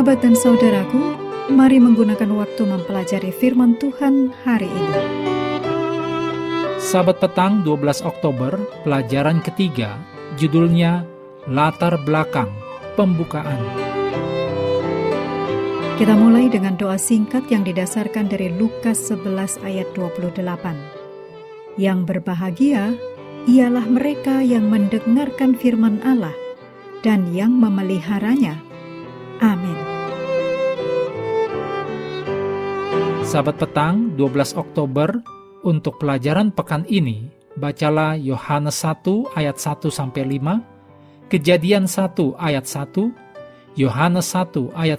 Sahabat dan saudaraku, mari menggunakan waktu mempelajari firman Tuhan hari ini. Sabat petang 12 Oktober, pelajaran ketiga, judulnya Latar Belakang Pembukaan. Kita mulai dengan doa singkat yang didasarkan dari Lukas 11 ayat 28. Yang berbahagia ialah mereka yang mendengarkan firman Allah dan yang memeliharanya. Amin. Sabat petang 12 Oktober, untuk pelajaran pekan ini, bacalah Yohanes 1 ayat 1-5, Kejadian 1 ayat 1, Yohanes 1 ayat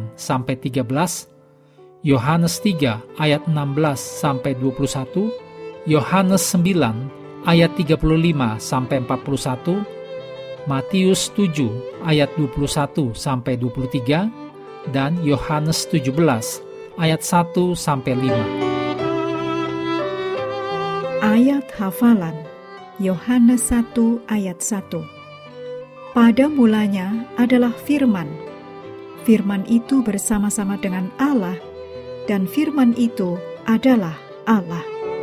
9-13, Yohanes 3 ayat 16-21, Yohanes 9 ayat 35-41, Matius 7 ayat 21-23, dan Yohanes 17 ayat 1-5. Ayat hafalan Yohanes 1 ayat 1. Pada mulanya adalah firman. Firman itu bersama-sama dengan Allah, dan firman itu adalah Allah.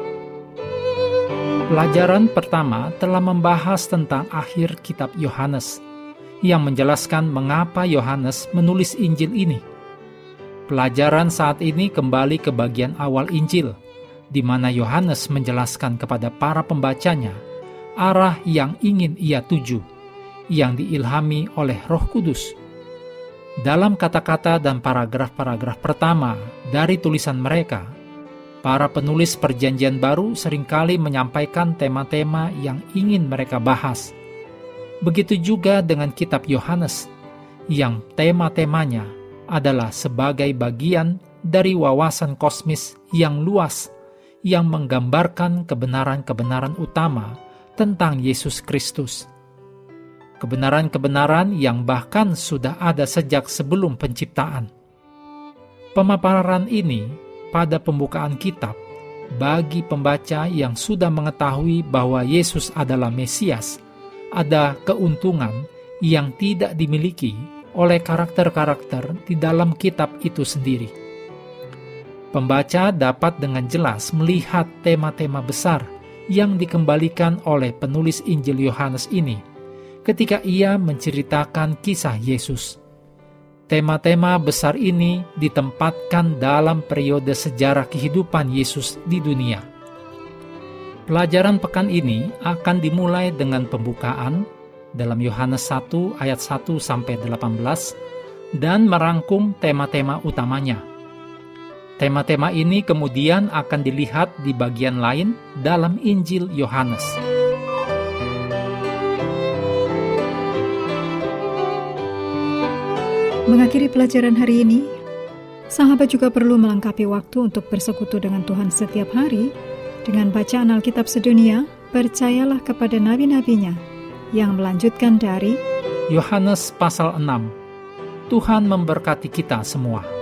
Pelajaran pertama telah membahas tentang akhir kitab Yohanes, yang menjelaskan mengapa Yohanes menulis Injil ini. Pelajaran saat ini kembali ke bagian awal Injil, di mana Yohanes menjelaskan kepada para pembacanya arah yang ingin ia tuju, yang diilhami oleh Roh Kudus. Dalam kata-kata dan paragraf-paragraf pertama dari tulisan mereka, para penulis Perjanjian Baru seringkali menyampaikan tema-tema yang ingin mereka bahas. Begitu juga dengan kitab Yohanes, yang tema-temanya adalah sebagai bagian dari wawasan kosmis yang luas, yang menggambarkan kebenaran-kebenaran utama tentang Yesus Kristus. Kebenaran-kebenaran yang bahkan sudah ada sejak sebelum penciptaan. Pemaparan ini pada pembukaan kitab, bagi pembaca yang sudah mengetahui bahwa Yesus adalah Mesias, ada keuntungan yang tidak dimiliki oleh karakter-karakter di dalam kitab itu sendiri. Pembaca dapat dengan jelas melihat tema-tema besar yang dikembalikan oleh penulis Injil Yohanes ini ketika ia menceritakan kisah Yesus. Tema-tema besar ini ditempatkan dalam periode sejarah kehidupan Yesus di dunia. Pelajaran pekan ini akan dimulai dengan pembukaan dalam Yohanes 1 ayat 1-18 dan merangkum tema-tema utamanya. Tema-tema ini kemudian akan dilihat di bagian lain dalam Injil Yohanes. Mengakhiri pelajaran hari ini, sahabat juga perlu melengkapi waktu untuk bersekutu dengan Tuhan setiap hari dengan bacaan Alkitab sedunia. Percayalah kepada nabi-nabinya yang melanjutkan dari Yohanes pasal 6. Tuhan memberkati kita semua.